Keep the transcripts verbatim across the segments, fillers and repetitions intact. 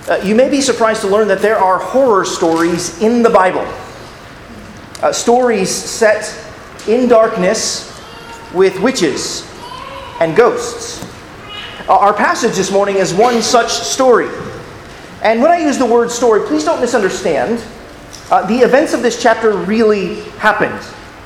Uh, you may be surprised to learn that there are horror stories in the Bible. Uh, stories set in darkness with witches and ghosts. Uh, our passage this morning is one such story. And when I use the word story, please don't misunderstand. Uh, the events of this chapter really happened.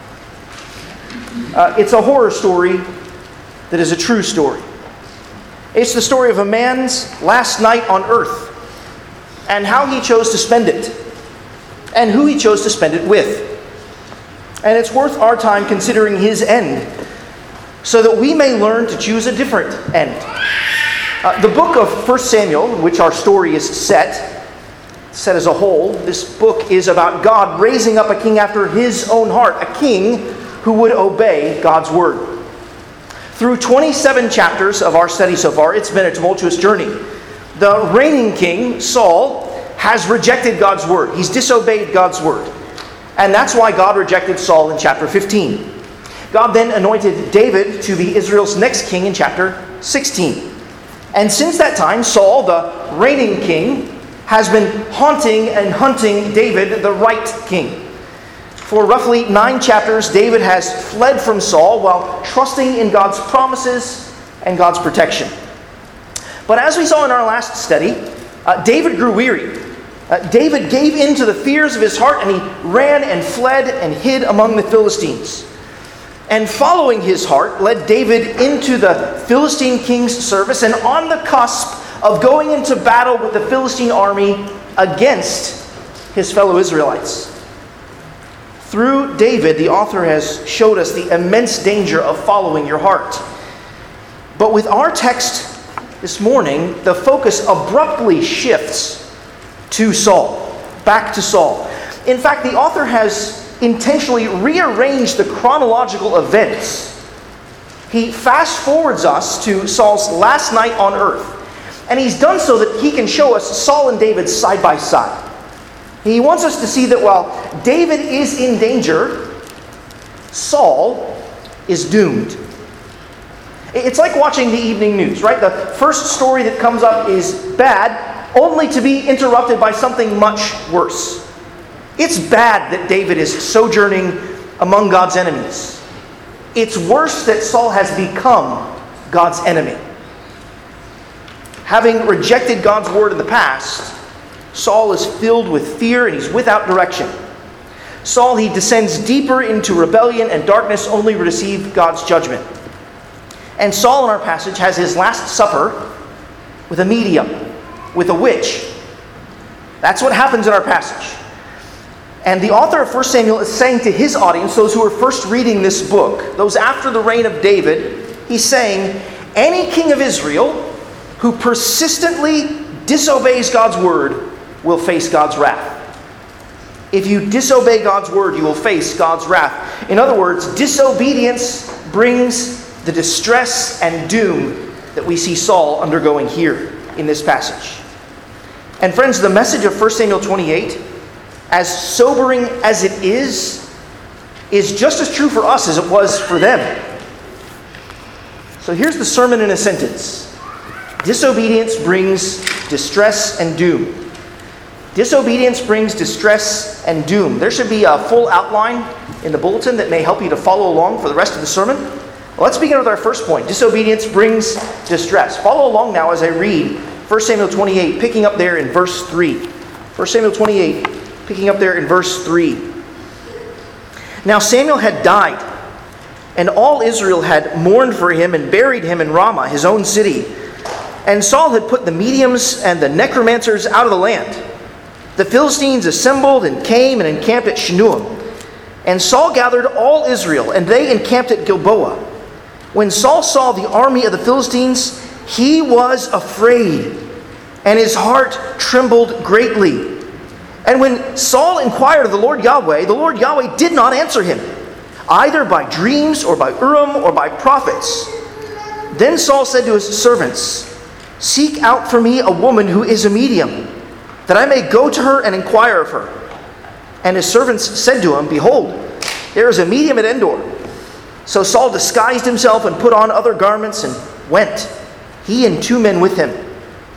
Uh, it's a horror story that is a true story. It's the story of a man's last night on earth and how he chose to spend it and who he chose to spend it with. And it's worth our time considering his end so that we may learn to choose a different end. Uh, the book of First Samuel, in which our story is set, set as a whole, this book is about God raising up a king after his own heart, a king who would obey God's word. Through twenty-seven chapters of our study so far, it's been a tumultuous journey. The reigning king, Saul, has rejected God's word. He's disobeyed God's word. And that's why God rejected Saul in chapter fifteen. God then anointed David to be Israel's next king in chapter sixteen. And since that time, Saul, the reigning king, has been haunting and hunting David, the right king. For roughly nine chapters, David has fled from Saul while trusting in God's promises and God's protection. But as we saw in our last study, uh, David grew weary. Uh, David gave in to the fears of his heart, and he ran and fled and hid among the Philistines. And following his heart led David into the Philistine king's service and on the cusp of going into battle with the Philistine army against his fellow Israelites. Through David, the author has showed us the immense danger of following your heart. But with our text this morning, the focus abruptly shifts to Saul, back to Saul. In fact, the author has intentionally rearranged the chronological events. He fast forwards us to Saul's last night on earth. And he's done so that he can show us Saul and David side by side. He wants us to see that while David is in danger, Saul is doomed. It's like watching the evening news, right? The first story that comes up is bad, only to be interrupted by something much worse. It's bad that David is sojourning among God's enemies. It's worse that Saul has become God's enemy. Having rejected God's word in the past, Saul is filled with fear and he's without direction. Saul, he descends deeper into rebellion and darkness only to receive God's judgment. And Saul in our passage has his last supper with a medium, with a witch. That's what happens in our passage. And the author of First Samuel is saying to his audience, those who are first reading this book, those after the reign of David, he's saying, any king of Israel who persistently disobeys God's word will face God's wrath. If you disobey God's word, you will face God's wrath. In other words, disobedience brings the distress and doom that we see Saul undergoing here in this passage. And friends, the message of First Samuel twenty-eight, as sobering as it is, is just as true for us as it was for them. So here's the sermon in a sentence. Disobedience brings distress and doom. Disobedience brings distress and doom. There should be a full outline in the bulletin that may help you to follow along for the rest of the sermon. Well, let's begin with our first point. Disobedience brings distress. Follow along now as I read First Samuel twenty-eight, picking up there in verse three. First Samuel twenty-eight, picking up there in verse three. Now Samuel had died, and all Israel had mourned for him and buried him in Ramah, his own city. And Saul had put the mediums and the necromancers out of the land. The Philistines assembled and came and encamped at Shunem. And Saul gathered all Israel, and they encamped at Gilboa. When Saul saw the army of the Philistines, he was afraid, and his heart trembled greatly. And when Saul inquired of the Lord Yahweh, the Lord Yahweh did not answer him, either by dreams or by Urim or by prophets. Then Saul said to his servants, "Seek out for me a woman who is a medium, that I may go to her and inquire of her." And his servants said to him, "Behold, there is a medium at Endor." So Saul disguised himself and put on other garments and went, he and two men with him.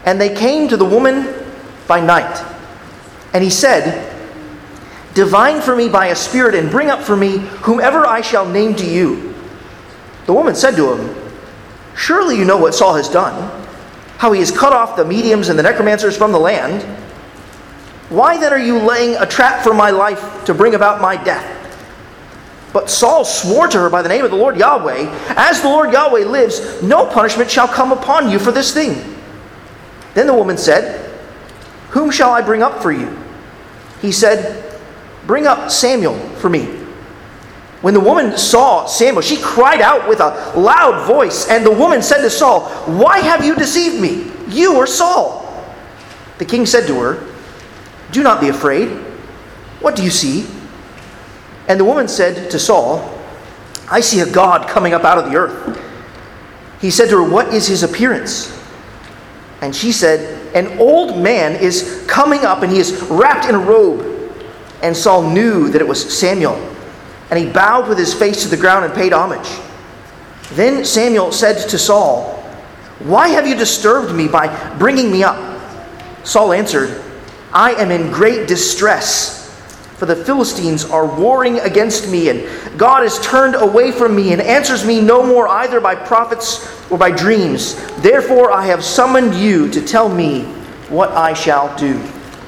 And they came to the woman by night. And he said, divine for me by a spirit, and bring up for me whomever I shall name to you. The woman said to him, surely you know what Saul has done, how he has cut off the mediums and the necromancers from the land. Why then are you laying a trap for my life to bring about my death? But Saul swore to her by the name of the Lord Yahweh, as the Lord Yahweh lives, no punishment shall come upon you for this thing. Then the woman said, whom shall I bring up for you? He said, bring up Samuel for me. When the woman saw Samuel, she cried out with a loud voice, and the woman said to Saul, why have you deceived me, you or Saul? The king said to her, do not be afraid. What do you see? And the woman said to Saul, I see a God coming up out of the earth. He said to her, what is his appearance? And she said, an old man is coming up, and he is wrapped in a robe. And Saul knew that it was Samuel. And he bowed with his face to the ground and paid homage. Then Samuel said to Saul, why have you disturbed me by bringing me up? Saul answered, I am in great distress, for the Philistines are warring against me, and God has turned away from me and answers me no more either by prophets or by dreams. Therefore I have summoned you to tell me what I shall do.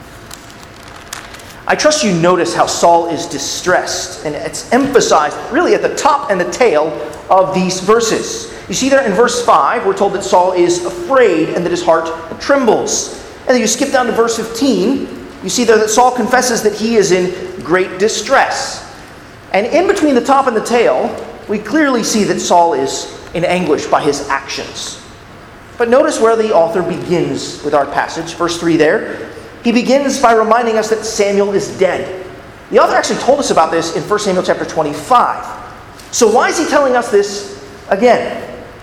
I trust you notice how Saul is distressed, and it's emphasized really at the top and the tail of these verses. You see there in verse five, we're told that Saul is afraid and that his heart trembles. And then you skip down to verse fifteen, you see there that Saul confesses that he is in great distress. And in between the top and the tail, we clearly see that Saul is in anguish by his actions. But notice where the author begins with our passage, verse three there. He begins by reminding us that Samuel is dead. The author actually told us about this in First Samuel chapter twenty-five. So why is he telling us this again?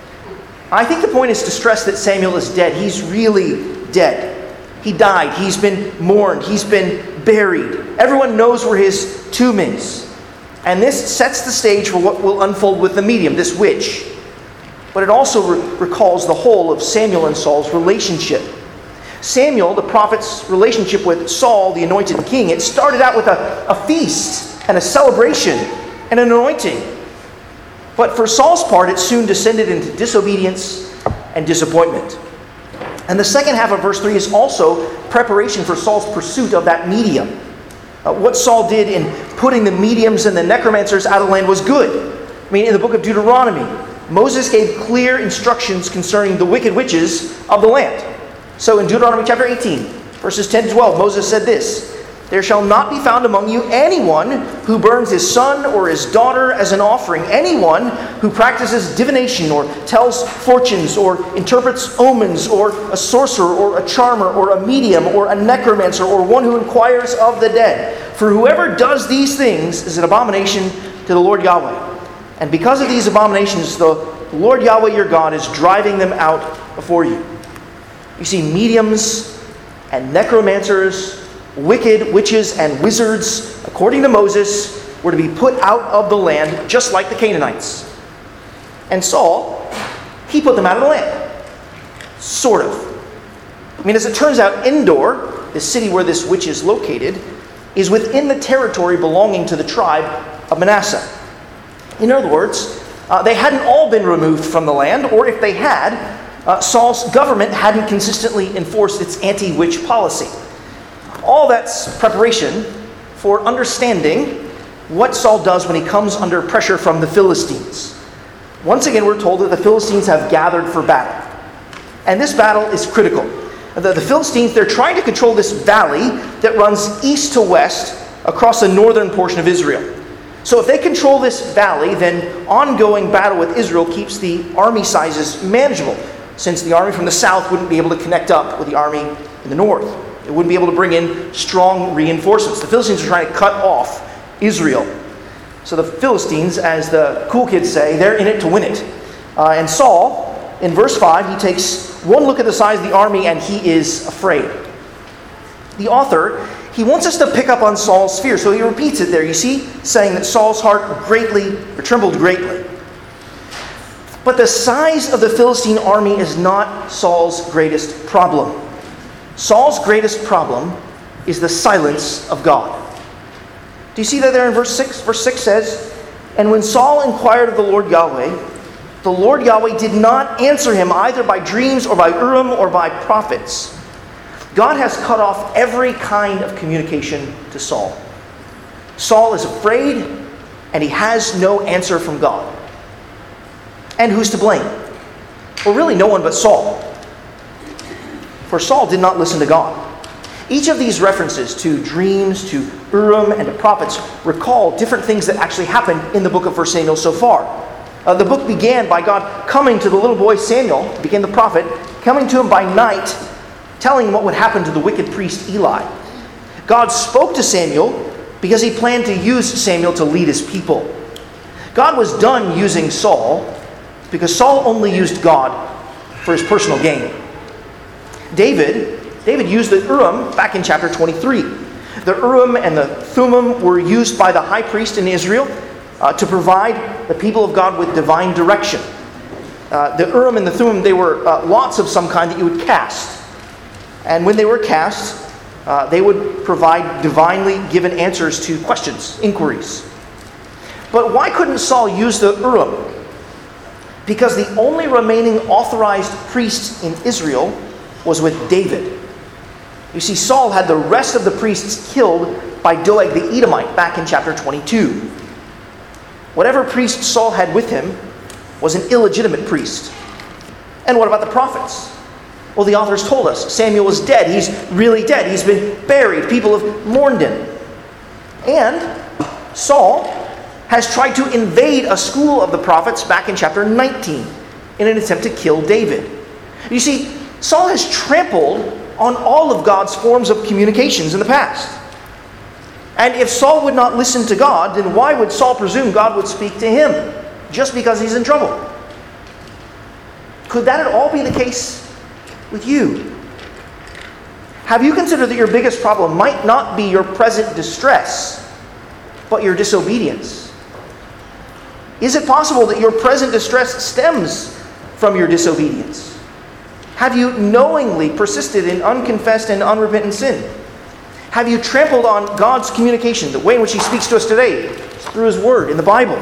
I think the point is to stress that Samuel is dead. He's really dead. He died. He's been mourned. He's been buried. Everyone knows where his tomb is. And this sets the stage for what will unfold with the medium, this witch. But it also re- recalls the whole of Samuel and Saul's relationship. Samuel, the prophet's relationship with Saul, the anointed king, it started out with a, a feast and a celebration and an anointing. But for Saul's part, it soon descended into disobedience and disappointment. And the second half of verse three is also preparation for Saul's pursuit of that medium. Uh, what Saul did in putting the mediums and the necromancers out of the land was good. I mean, in the book of Deuteronomy, Moses gave clear instructions concerning the wicked witches of the land. So in Deuteronomy chapter eighteen, verses ten to twelve, Moses said this, there shall not be found among you anyone who burns his son or his daughter as an offering, anyone who practices divination or tells fortunes or interprets omens or a sorcerer or a charmer or a medium or a necromancer or one who inquires of the dead. For whoever does these things is an abomination to the Lord Yahweh. And because of these abominations, the Lord Yahweh your God is driving them out before you. You see, mediums and necromancers, wicked witches and wizards, according to Moses, were to be put out of the land just like the Canaanites. And Saul, he put them out of the land. Sort of. I mean, as it turns out, Endor, the city where this witch is located, is within the territory belonging to the tribe of Manasseh. In other words, uh, they hadn't all been removed from the land, or if they had, uh, Saul's government hadn't consistently enforced its anti-witch policy. All that's preparation for understanding what Saul does when he comes under pressure from the Philistines. Once again, we're told that the Philistines have gathered for battle. And this battle is critical. The, the Philistines, they're trying to control this valley that runs east to west across the northern portion of Israel. So if they control this valley, then ongoing battle with Israel keeps the army sizes manageable, since the army from the south wouldn't be able to connect up with the army in the north. It wouldn't be able to bring in strong reinforcements. The Philistines are trying to cut off Israel. So the Philistines, as the cool kids say, they're in it to win it. Uh, and Saul, in verse five, he takes one look at the size of the army and he is afraid. The author, he wants us to pick up on Saul's fear. So he repeats it there, you see, saying that Saul's heart greatly, or trembled greatly. But the size of the Philistine army is not Saul's greatest problem. Saul's greatest problem is the silence of God. Do you see that there in verse six? Verse six says, "And when Saul inquired of the Lord Yahweh, the Lord Yahweh did not answer him either by dreams or by Urim or by prophets." God has cut off every kind of communication to Saul. Saul is afraid, and he has no answer from God. And who's to blame? Well, really no one but Saul. For Saul did not listen to God. Each of these references to dreams, to Urim, and to prophets recall different things that actually happened in the book of First Samuel so far. Uh, the book began by God coming to the little boy Samuel, became the prophet, coming to him by night, telling him what would happen to the wicked priest Eli. God spoke to Samuel because he planned to use Samuel to lead his people. God was done using Saul because Saul only used God for his personal gain. David, David used the Urim back in chapter twenty-three. The Urim and the Thummim were used by the high priest in Israel uh, to provide the people of God with divine direction. Uh, the Urim and the Thummim, they were uh, lots of some kind that you would cast. And when they were cast, uh, they would provide divinely given answers to questions, inquiries. But why couldn't Saul use the Urim? Because the only remaining authorized priest in Israel was with David. You see, Saul had the rest of the priests killed by Doeg the Edomite back in chapter twenty-two. Whatever priest Saul had with him was an illegitimate priest. And what about the prophets? Well, the authors told us Samuel is dead. He's really dead. He's been buried. People have mourned him. And Saul has tried to invade a school of the prophets back in chapter nineteen in an attempt to kill David. You see, Saul has trampled on all of God's forms of communications in the past. And if Saul would not listen to God, then why would Saul presume God would speak to him just because he's in trouble? Could that at all be the case with you? Have you considered that your biggest problem might not be your present distress, but your disobedience? Is it possible that your present distress stems from your disobedience? Have you knowingly persisted in unconfessed and unrepentant sin? Have you trampled on God's communication, the way in which He speaks to us today, through His Word in the Bible?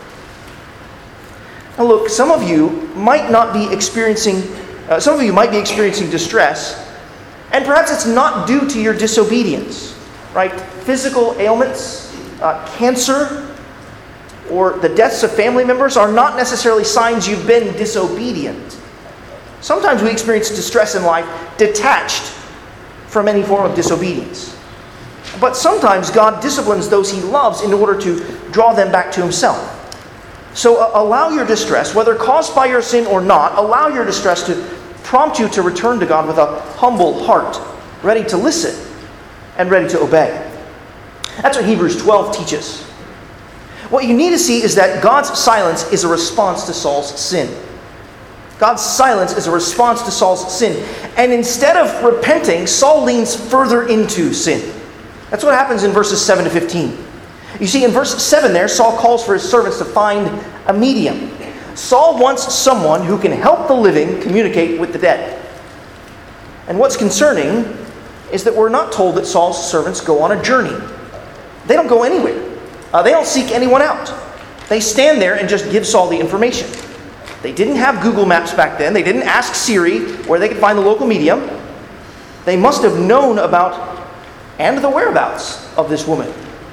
Now look, some of you might not be experiencing, uh, some of you might be experiencing distress, and perhaps it's not due to your disobedience, right? Physical ailments, uh, cancer, or the deaths of family members are not necessarily signs you've been disobedient. Sometimes we experience distress in life detached from any form of disobedience. But sometimes God disciplines those He loves in order to draw them back to Himself. So uh, allow your distress, whether caused by your sin or not, allow your distress to prompt you to return to God with a humble heart, ready to listen and ready to obey. That's what Hebrews twelve teaches. What you need to see is that God's silence is a response to Saul's sin. God's silence is a response to Saul's sin. And instead of repenting, Saul leans further into sin. That's what happens in verses seven to fifteen. You see, in verse seven there, Saul calls for his servants to find a medium. Saul wants someone who can help the living communicate with the dead. And what's concerning is that we're not told that Saul's servants go on a journey. They don't go anywhere. Uh, they don't seek anyone out. They stand there and just give Saul the information. They didn't have Google Maps back then. They didn't ask Siri where they could find the local medium. They must have known about and the whereabouts of this woman.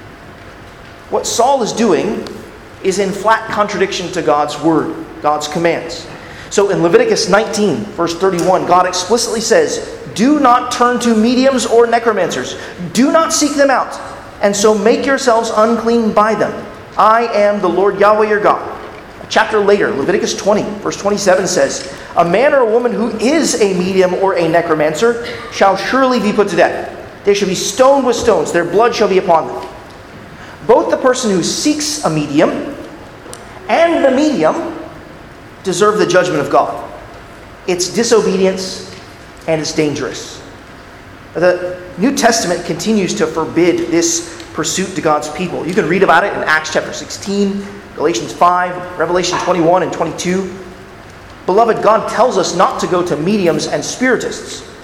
What Saul is doing is in flat contradiction to God's word, God's commands. So in Leviticus nineteen, verse thirty-one, God explicitly says, "Do not turn to mediums or necromancers. Do not seek them out, and so make yourselves unclean by them. I am the Lord Yahweh your God." A chapter later, Leviticus twenty, verse twenty-seven says, "A man or a woman who is a medium or a necromancer shall surely be put to death. They shall be stoned with stones. Their blood shall be upon them." Both the person who seeks a medium and the medium deserve the judgment of God. It's disobedience and it's dangerous. The New Testament continues to forbid this pursuit to God's people. You can read about it in Acts chapter sixteen, Galatians five, Revelation twenty-one and twenty-two. Beloved, God tells us not to go to mediums and spiritists.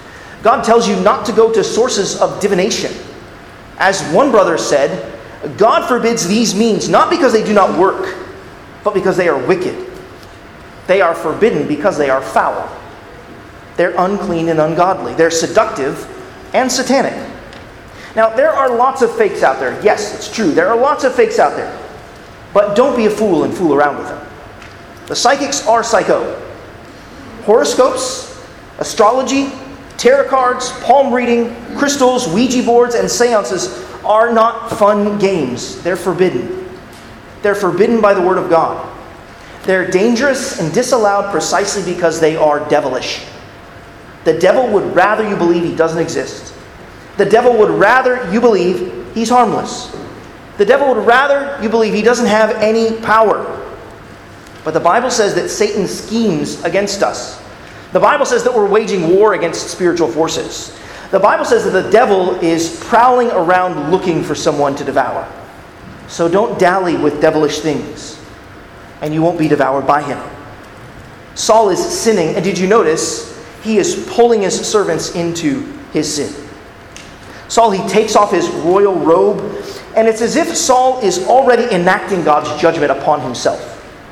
God tells you not to go to sources of divination. As one brother said, God forbids these means not because they do not work, but because they are wicked. They are forbidden because they are foul. They're unclean and ungodly. They're seductive and satanic. Now, there are lots of fakes out there. Yes, it's true. There are lots of fakes out there. But don't be a fool and fool around with them. The psychics are psycho. Horoscopes, astrology, tarot cards, palm reading, crystals, Ouija boards, and seances are not fun games. They're forbidden. They're forbidden by the Word of God. They're dangerous and disallowed precisely because they are devilish. The devil would rather you believe he doesn't exist. The devil would rather you believe he's harmless. The devil would rather you believe he doesn't have any power. But the Bible says that Satan schemes against us. The Bible says that we're waging war against spiritual forces. The Bible says that the devil is prowling around looking for someone to devour. So don't dally with devilish things, and you won't be devoured by him. Saul is sinning, and did you notice he is pulling his servants into his sin? Saul, he takes off his royal robe, and it's as if Saul is already enacting God's judgment upon himself.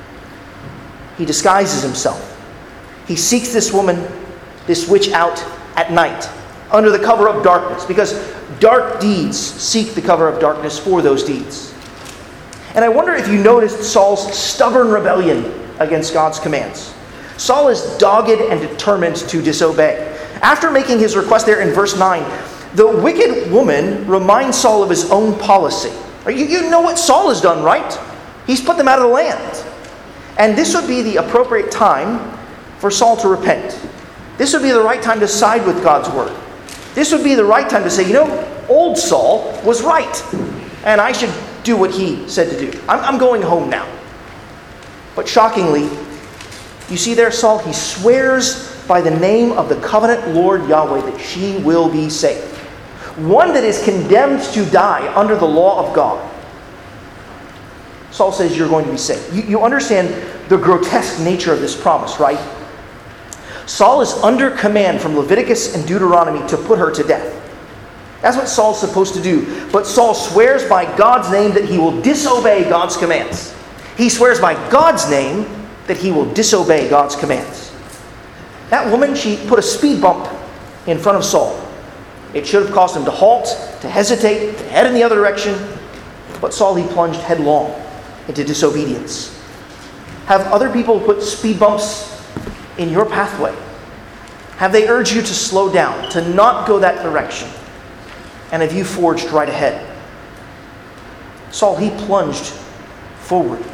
He disguises himself. He seeks this woman, this witch, out at night, under the cover of darkness, because dark deeds seek the cover of darkness for those deeds. And I wonder if you noticed Saul's stubborn rebellion against God's commands. Saul is dogged and determined to disobey. After making his request there in verse nine, the wicked woman reminds Saul of his own policy. You, you know what Saul has done, right? He's put them out of the land. And this would be the appropriate time for Saul to repent. This would be the right time to side with God's word. This would be the right time to say, you know, old Saul was right, and I should do what he said to do. I'm, I'm going home now. But shockingly, you see there, Saul, he swears by the name of the covenant Lord Yahweh that she will be saved. One that is condemned to die under the law of God. Saul says you're going to be saved. You, you understand the grotesque nature of this promise, right? Saul is under command from Leviticus and Deuteronomy to put her to death. That's what Saul's supposed to do. But Saul swears by God's name that he will disobey God's commands. He swears by God's name that he will disobey God's commands. That woman, she put a speed bump in front of Saul. It should have caused him to halt, to hesitate, to head in the other direction. But Saul, he plunged headlong into disobedience. Have other people put speed bumps in your pathway? Have they urged you to slow down, to not go that direction? And have you forged right ahead? Saul, he plunged forward.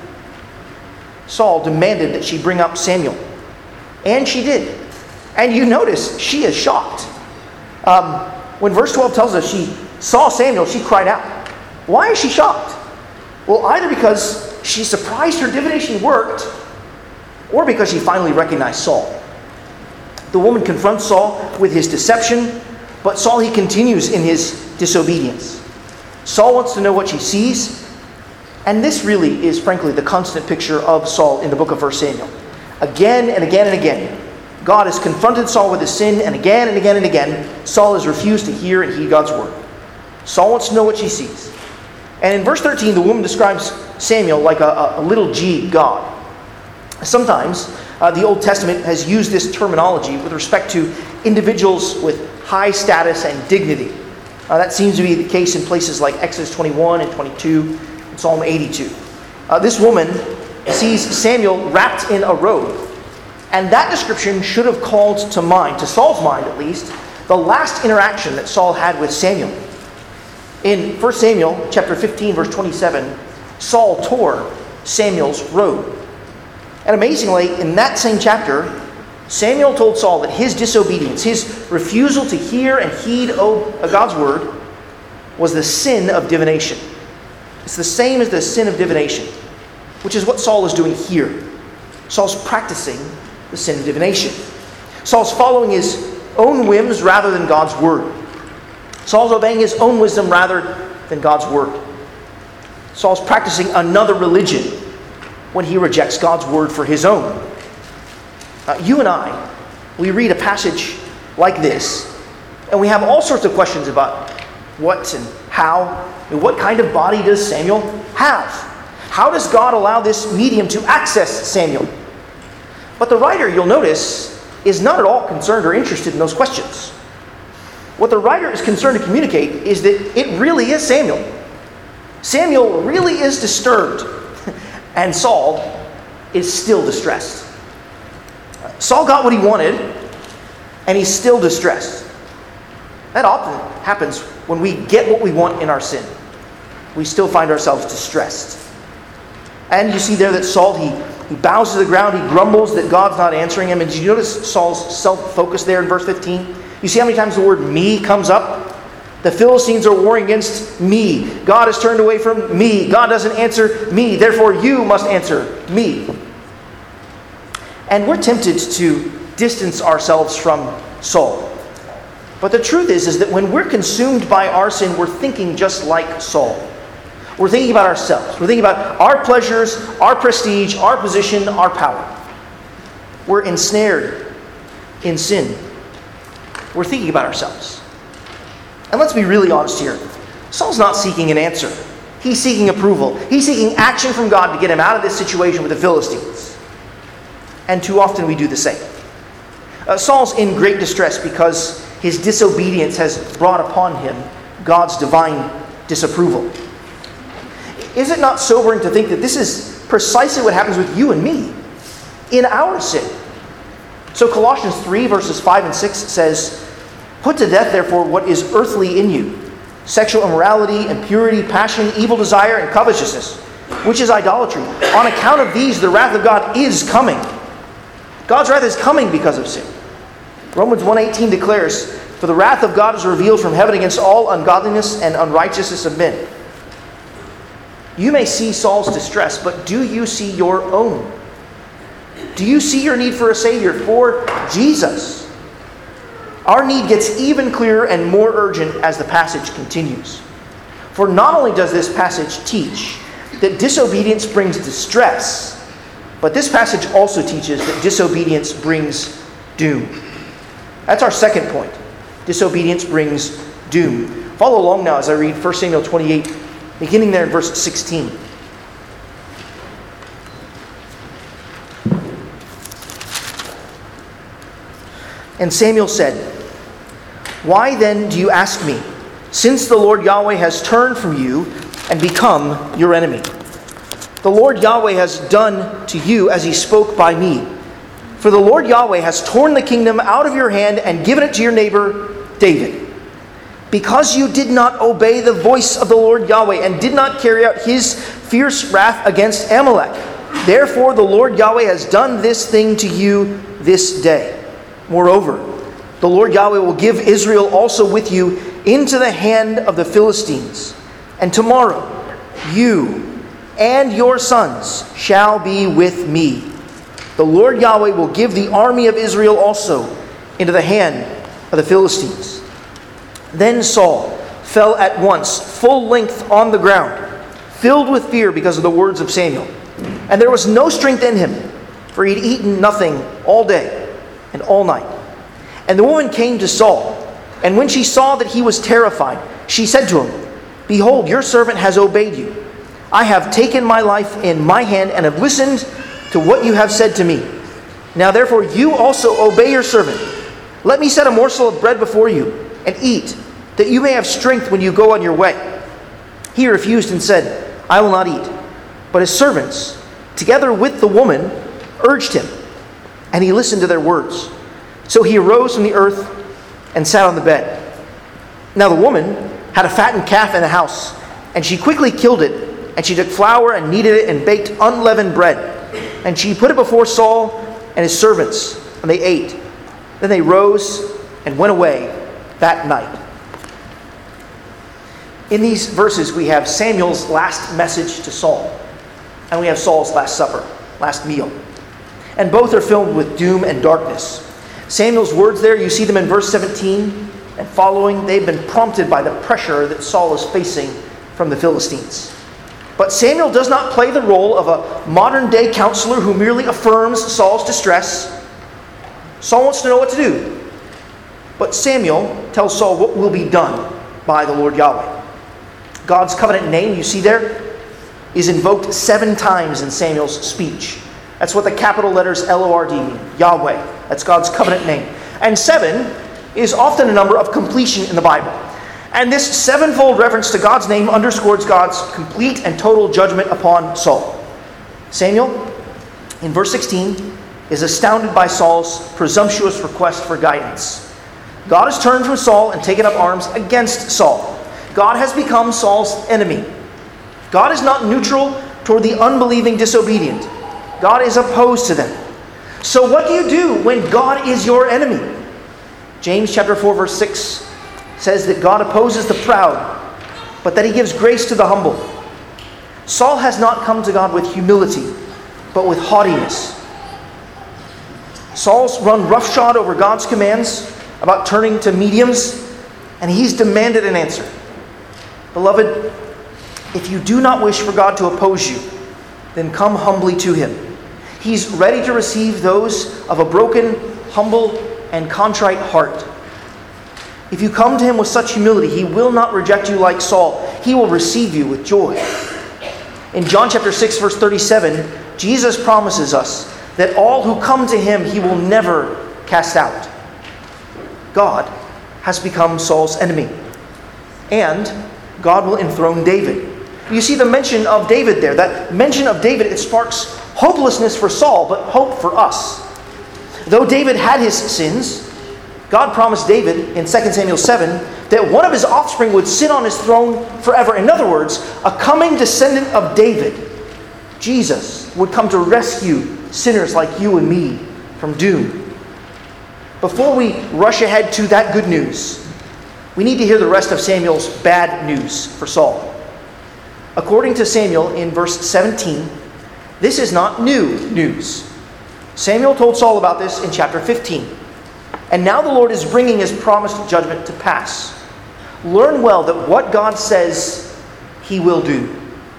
Saul demanded that she bring up Samuel. And she did. And you notice she is shocked. Um, when verse twelve tells us she saw Samuel, she cried out. Why is she shocked? Well, either because she surprised her divination worked, or because she finally recognized Saul. The woman confronts Saul with his deception, but Saul, he continues in his disobedience. Saul wants to know what she sees, and this really is, frankly, the constant picture of Saul in the book of First Samuel. Again and again and again, God has confronted Saul with his sin, and again and again and again, Saul has refused to hear and heed God's word. Saul wants to know what she sees. And in verse thirteen, the woman describes Samuel like a, a little g God. Sometimes uh, the Old Testament has used this terminology with respect to individuals with high status and dignity. Uh, that seems to be the case in places like Exodus twenty-one and twenty-two and Psalm eighty-two. Uh, this woman sees Samuel wrapped in a robe. And that description should have called to mind, to Saul's mind at least, the last interaction that Saul had with Samuel. In First Samuel chapter fifteen, verse twenty-seven, Saul tore Samuel's robe. And amazingly, in that same chapter, Samuel told Saul that his disobedience, his refusal to hear and heed God's word, was the sin of divination. It's the same as the sin of divination, which is what Saul is doing here. Saul's practicing the sin of divination. Saul's following his own whims rather than God's word. Saul's obeying his own wisdom rather than God's word. Saul's practicing another religion when he rejects God's word for his own. Uh, you and I, we read a passage like this, And we have all sorts of questions about what and how. And what kind of body does Samuel have? How does God allow this medium to access Samuel? But the writer, you'll notice, is not at all concerned or interested in those questions. What the writer is concerned to communicate is that it really is Samuel. Samuel really is disturbed, and Saul is still distressed. Saul got what he wanted, and he's still distressed. That often happens when we get what we want in our sin. We still find ourselves distressed. And you see there that Saul, he, he bows to the ground, he grumbles that God's not answering him. And did you notice Saul's self-focus there in verse fifteen? You see how many times the word me comes up? The Philistines are warring against me. God has turned away from me. God doesn't answer me. Therefore, you must answer me. And we're tempted to distance ourselves from Saul. But the truth is, is that when we're consumed by our sin, we're thinking just like Saul. We're thinking about ourselves. We're thinking about our pleasures, our prestige, our position, our power. We're ensnared in sin. We're thinking about ourselves. And let's be really honest here. Saul's not seeking an answer. He's seeking approval. He's seeking action from God to get him out of this situation with the Philistines. And too often we do the same. Uh, Saul's in great distress because his disobedience has brought upon him God's divine disapproval. Is it not sobering to think that this is precisely what happens with you and me in our sin? So Colossians three, verses five and six says, "Put to death, therefore, what is earthly in you, sexual immorality, impurity, passion, evil desire, and covetousness, which is idolatry. On account of these, the wrath of God is coming." God's wrath is coming because of sin. Romans one eighteen declares, "For the wrath of God is revealed from heaven against all ungodliness and unrighteousness of men." You may see Saul's distress, but do you see your own? Do you see your need for a Savior, for Jesus? Our need gets even clearer and more urgent as the passage continues. For not only does this passage teach that disobedience brings distress, but this passage also teaches that disobedience brings doom. That's our second point. Disobedience brings doom. Follow along now as I read First Samuel twenty-eight, beginning there in verse sixteen. And Samuel said, "Why then do you ask me, since the Lord Yahweh has turned from you and become your enemy? The Lord Yahweh has done to you as he spoke by me. For the Lord Yahweh has torn the kingdom out of your hand and given it to your neighbor David. Because you did not obey the voice of the Lord Yahweh and did not carry out his fierce wrath against Amalek. Therefore the Lord Yahweh has done this thing to you this day. Moreover, the Lord Yahweh will give Israel also with you into the hand of the Philistines. And tomorrow you and your sons shall be with me. The Lord Yahweh will give the army of Israel also into the hand of the Philistines." Then Saul fell at once full length on the ground, filled with fear because of the words of Samuel. And there was no strength in him, for he had eaten nothing all day and all night. And the woman came to Saul, and when she saw that he was terrified, she said to him, "Behold, your servant has obeyed you. I have taken my life in my hand and have listened to what you have said to me. Now therefore you also obey your servant. Let me set a morsel of bread before you, and eat, that you may have strength when you go on your way." He refused and said, "I will not eat." But his servants, together with the woman, urged him, and he listened to their words. So he arose from the earth and sat on the bed. Now the woman had a fattened calf in the house, and she quickly killed it, and she took flour and kneaded it and baked unleavened bread. And she put it before Saul and his servants, and they ate. Then they rose and went away that night. In these verses we have Samuel's last message to Saul, and we have Saul's last supper, last meal. And both are filled with doom and darkness. Samuel's words there, you see them in verse seventeen and following, they've been prompted by the pressure that Saul is facing from the Philistines. But Samuel does not play the role of a modern-day counselor who merely affirms Saul's distress. Saul wants to know what to do. But Samuel tells Saul what will be done by the Lord Yahweh. God's covenant name, you see there, is invoked seven times in Samuel's speech. That's what the capital letters L O R D mean, Yahweh. That's God's covenant name. And seven is often a number of completion in the Bible. And this sevenfold reference to God's name underscores God's complete and total judgment upon Saul. Samuel, in verse sixteen, is astounded by Saul's presumptuous request for guidance. God has turned from Saul and taken up arms against Saul. God has become Saul's enemy. God is not neutral toward the unbelieving disobedient. God is opposed to them. So what do you do when God is your enemy? James chapter four verse six says that God opposes the proud, but that he gives grace to the humble. Saul has not come to God with humility, but with haughtiness. Saul's run roughshod over God's commands about turning to mediums, and he's demanded an answer. Beloved, if you do not wish for God to oppose you, then come humbly to him. He's ready to receive those of a broken, humble, and contrite heart. If you come to him with such humility, he will not reject you like Saul. He will receive you with joy. In John chapter six, verse thirty-seven, Jesus promises us that all who come to him, he will never cast out. God has become Saul's enemy. And God will enthrone David. You see the mention of David there. That mention of David, it sparks hopelessness for Saul, but hope for us. Though David had his sins, God promised David in Second Samuel seven that one of his offspring would sit on his throne forever. In other words, a coming descendant of David, Jesus, would come to rescue sinners like you and me from doom. Before we rush ahead to that good news, we need to hear the rest of Samuel's bad news for Saul. According to Samuel in verse seventeen, this is not new news. Samuel told Saul about this in chapter fifteen. And now the Lord is bringing his promised judgment to pass. Learn well that what God says, he will do.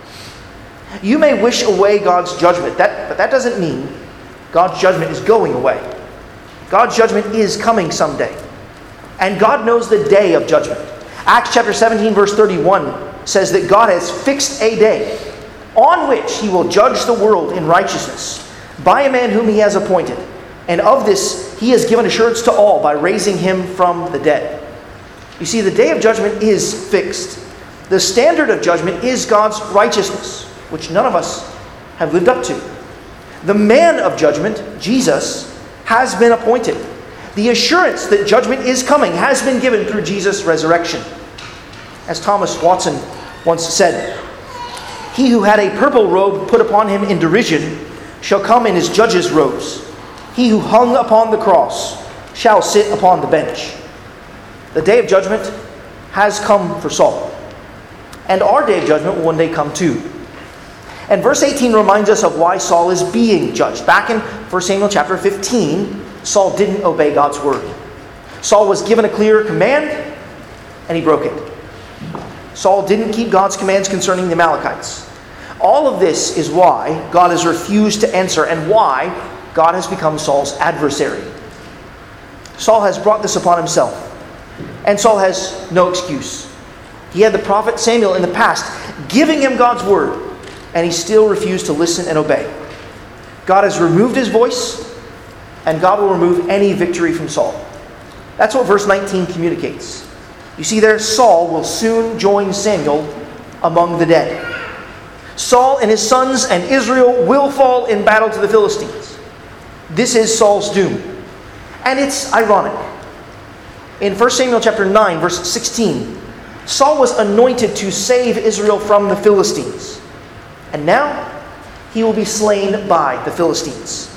You may wish away God's judgment, that, but that doesn't mean God's judgment is going away. God's judgment is coming someday. And God knows the day of judgment. Acts chapter seventeen, verse thirty-one says that God has fixed a day on which he will judge the world in righteousness by a man whom he has appointed. And of this he has given assurance to all by raising him from the dead. You see, the day of judgment is fixed. The standard of judgment is God's righteousness, which none of us have lived up to. The man of judgment, Jesus, has been appointed. The assurance that judgment is coming has been given through Jesus' resurrection. As Thomas Watson once said, "He who had a purple robe put upon him in derision shall come in his judge's robes. He who hung upon the cross shall sit upon the bench." The day of judgment has come for Saul. And our day of judgment will one day come too. And verse eighteen reminds us of why Saul is being judged. Back in First Samuel chapter fifteen, Saul didn't obey God's word. Saul was given a clear command, and he broke it. Saul didn't keep God's commands concerning the Amalekites. All of this is why God has refused to answer, and why God has become Saul's adversary. Saul has brought this upon himself, and Saul has no excuse. He had the prophet Samuel in the past giving him God's word, and he still refused to listen and obey. God has removed his voice, and God will remove any victory from Saul. That's what verse nineteen communicates. You see there, Saul will soon join Samuel among the dead. Saul and his sons and Israel will fall in battle to the Philistines. This is Saul's doom. And it's ironic. In First Samuel chapter nine, verse sixteen, Saul was anointed to save Israel from the Philistines. And now he will be slain by the Philistines.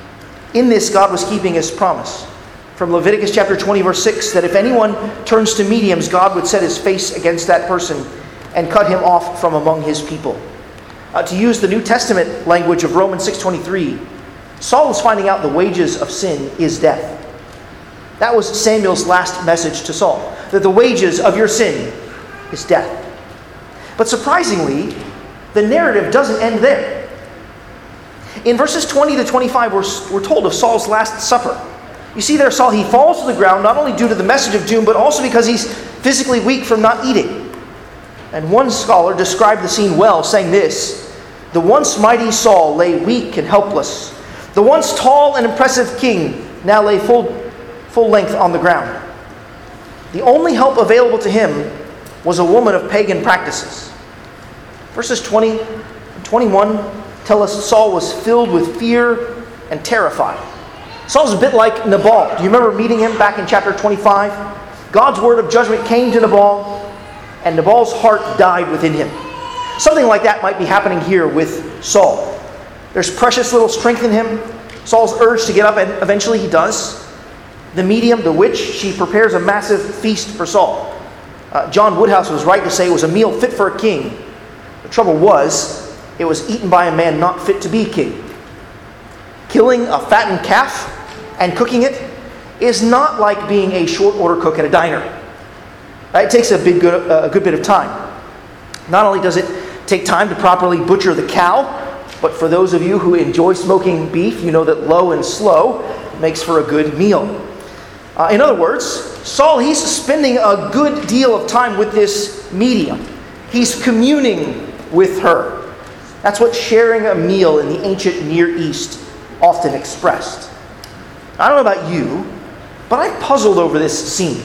In this, God was keeping his promise from Leviticus chapter twenty, verse six, that if anyone turns to mediums, God would set his face against that person and cut him off from among his people. Uh, to use the New Testament language of Romans six twenty-three, Saul was finding out the wages of sin is death. That was Samuel's last message to Saul, that the wages of your sin is death. But surprisingly, the narrative doesn't end there. In verses twenty to twenty-five, we're, we're told of Saul's last supper, You see there, Saul, he falls to the ground not only due to the message of doom, but also because he's physically weak from not eating. And one scholar described the scene well, saying this: "The once mighty Saul lay weak and helpless. The once tall and impressive king now lay full, full length on the ground. The only help available to him was a woman of pagan practices." Verses twenty and twenty-one tell us Saul was filled with fear and terrified. Saul's a bit like Nabal. Do you remember meeting him back in chapter twenty-five? God's word of judgment came to Nabal, and Nabal's heart died within him. Something like that might be happening here with Saul. There's precious little strength in him. Saul's urge to get up, and eventually he does. The medium, the witch, she prepares a massive feast for Saul. Uh, John Woodhouse was right to say it was a meal fit for a king. The trouble was, it was eaten by a man not fit to be king. Killing a fattened calf and cooking it is not like being a short order cook at a diner. It takes a, big, good, a good bit of time. Not only does it take time to properly butcher the cow, but for those of you who enjoy smoking beef, you know that low and slow makes for a good meal. Uh, in other words, Saul, he's spending a good deal of time with this medium. He's communing with her. That's what sharing a meal in the ancient Near East often expressed. I don't know about you, but I puzzled over this scene.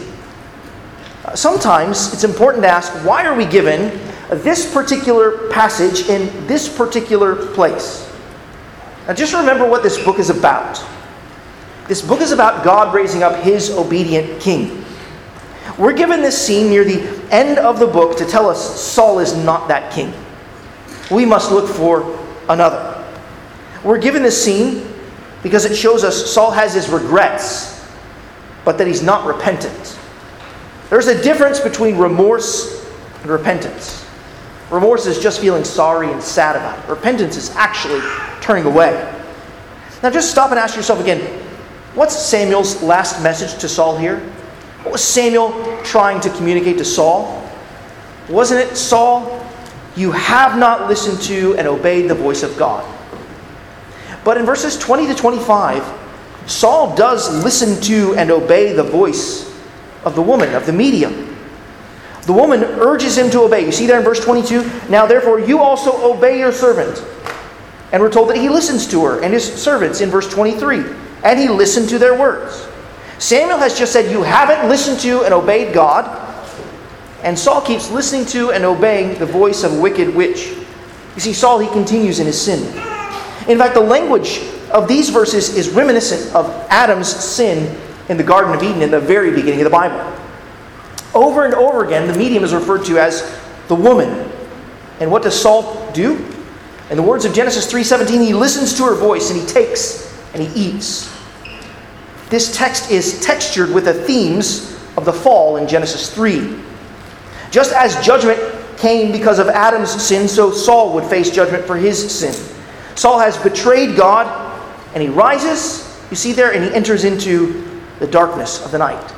Uh, sometimes it's important to ask, why are we given this particular passage in this particular place? Now just remember what this book is about. This book is about God raising up his obedient king. We're given this scene near the end of the book to tell us Saul is not that king. We must look for another. We're given this scene because it shows us Saul has his regrets, but that he's not repentant. There's a difference between remorse and repentance. Remorse is just feeling sorry and sad about it. Repentance is actually turning away. Now just stop and ask yourself again, what's Samuel's last message to Saul here? What was Samuel trying to communicate to Saul? Wasn't it, Saul, you have not listened to and obeyed the voice of God? But in verses twenty to twenty-five, Saul does listen to and obey the voice of the woman, of the medium. The woman urges him to obey. You see there in verse twenty-two, "Now therefore you also obey your servant." And we're told that he listens to her and his servants in verse twenty-three. And he listened to their words. Samuel has just said, you haven't listened to and obeyed God. And Saul keeps listening to and obeying the voice of a wicked witch. You see, Saul, he continues in his sin. In fact, the language of these verses is reminiscent of Adam's sin in the Garden of Eden in the very beginning of the Bible. Over and over again, the medium is referred to as the woman. And what does Saul do? In the words of Genesis three seventeen, he listens to her voice and he takes and he eats. This text is textured with the themes of the fall in Genesis three. Just as judgment came because of Adam's sin, so Saul would face judgment for his sin. Saul has betrayed God, and he rises, you see there, and he enters into the darkness of the night.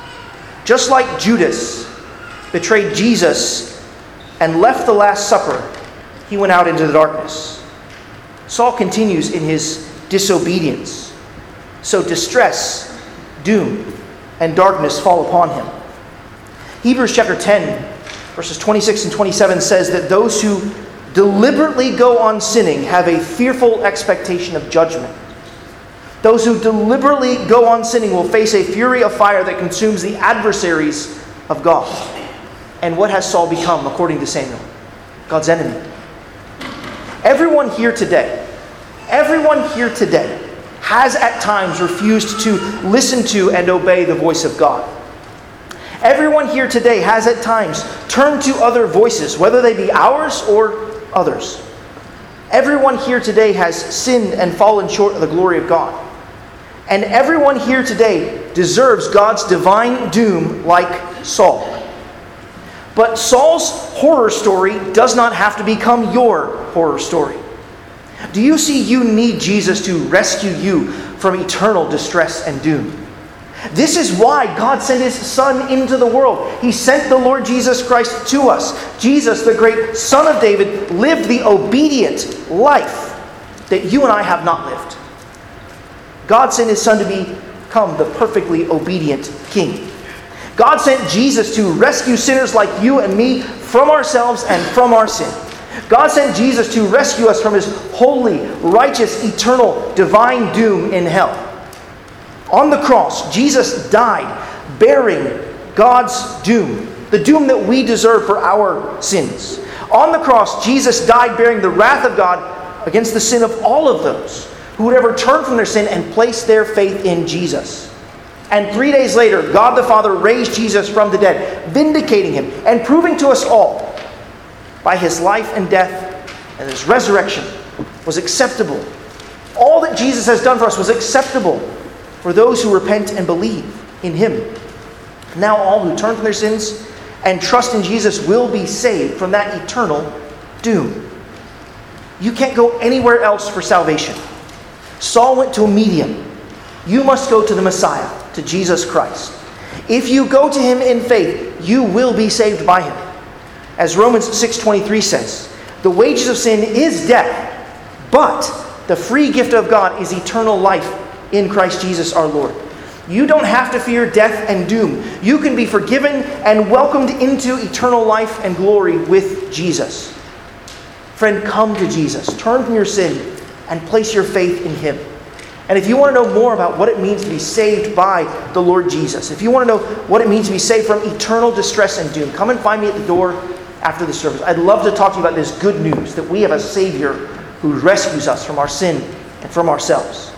Just like Judas betrayed Jesus and left the Last Supper, he went out into the darkness. Saul continues in his disobedience. So distress, doom, and darkness fall upon him. Hebrews chapter ten, verses twenty-six and twenty-seven says that those who deliberately go on sinning have a fearful expectation of judgment. Those who deliberately go on sinning will face a fury of fire that consumes the adversaries of God. And what has Saul become, according to Samuel? God's enemy. Everyone here today, everyone here today has at times refused to listen to and obey the voice of God. Everyone here today has at times turned to other voices, whether they be ours or others. Everyone here today has sinned and fallen short of the glory of God. And everyone here today deserves God's divine doom like Saul. But Saul's horror story does not have to become your horror story. Do you see you need Jesus to rescue you from eternal distress and doom? This is why God sent His Son into the world. He sent the Lord Jesus Christ to us. Jesus, the great Son of David, lived the obedient life that you and I have not lived. God sent His Son to be come the perfectly obedient King. God sent Jesus to rescue sinners like you and me from ourselves and from our sin. God sent Jesus to rescue us from his holy, righteous, eternal, divine doom in hell. On the cross, Jesus died bearing God's doom, the doom that we deserve for our sins. On the cross, Jesus died bearing the wrath of God against the sin of all of those who would ever turn from their sin and place their faith in Jesus. And three days later, God the Father raised Jesus from the dead, vindicating him and proving to us all by his life and death and his resurrection was acceptable. All that Jesus has done for us was acceptable for those who repent and believe in him. Now all who turn from their sins and trust in Jesus will be saved from that eternal doom. You can't go anywhere else for salvation. Saul went to a medium. You must go to the Messiah, to Jesus Christ. If you go to him in faith, you will be saved by him. As Romans six twenty-three says, the wages of sin is death, but the free gift of God is eternal life in Christ Jesus our Lord. You don't have to fear death and doom. You can be forgiven and welcomed into eternal life and glory with Jesus. Friend, come to Jesus. Turn from your sin and place your faith in him. And if you want to know more about what it means to be saved by the Lord Jesus, if you want to know what it means to be saved from eternal distress and doom, come and find me at the door after the service. I'd love to talk to you about this good news that we have a Savior who rescues us from our sin and from ourselves.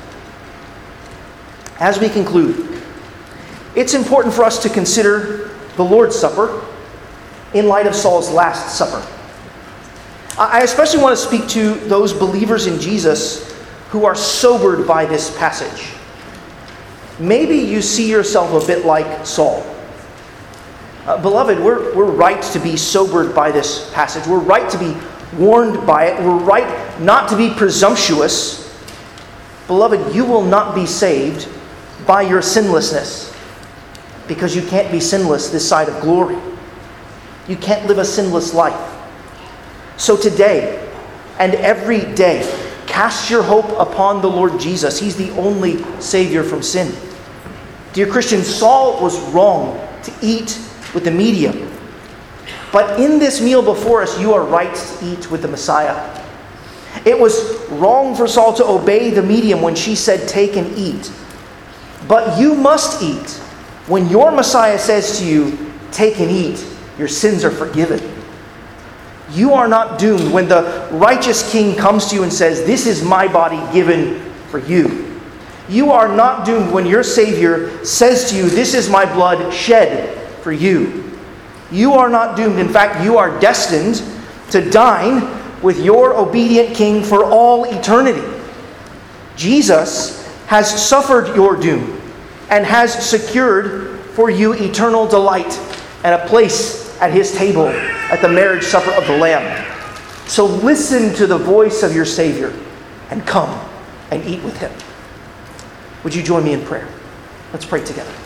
As we conclude, it's important for us to consider the Lord's Supper in light of Saul's Last Supper. I especially want to speak to those believers in Jesus who are sobered by this passage. Maybe you see yourself a bit like Saul. Uh, beloved, we're, we're right to be sobered by this passage. We're right to be warned by it. We're right not to be presumptuous. Beloved, you will not be saved by your sinlessness, because you can't be sinless this side of glory. You can't live a sinless life. So today and every day, cast your hope upon the Lord Jesus. He's the only Savior from sin. Dear Christian, Saul was wrong to eat with the medium. But in this meal before us, you are right to eat with the Messiah. It was wrong for Saul to obey the medium when she said, "Take and eat." But you must eat when your Messiah says to you, "Take and eat. Your sins are forgiven." You are not doomed when the righteous King comes to you and says, "This is my body given for you." You are not doomed when your Savior says to you, "This is my blood shed for you." You are not doomed. In fact, you are destined to dine with your obedient King for all eternity. Jesus has suffered your doom and has secured for you eternal delight and a place at his table at the marriage supper of the Lamb. So listen to the voice of your Savior and come and eat with him. Would you join me in prayer? Let's pray together.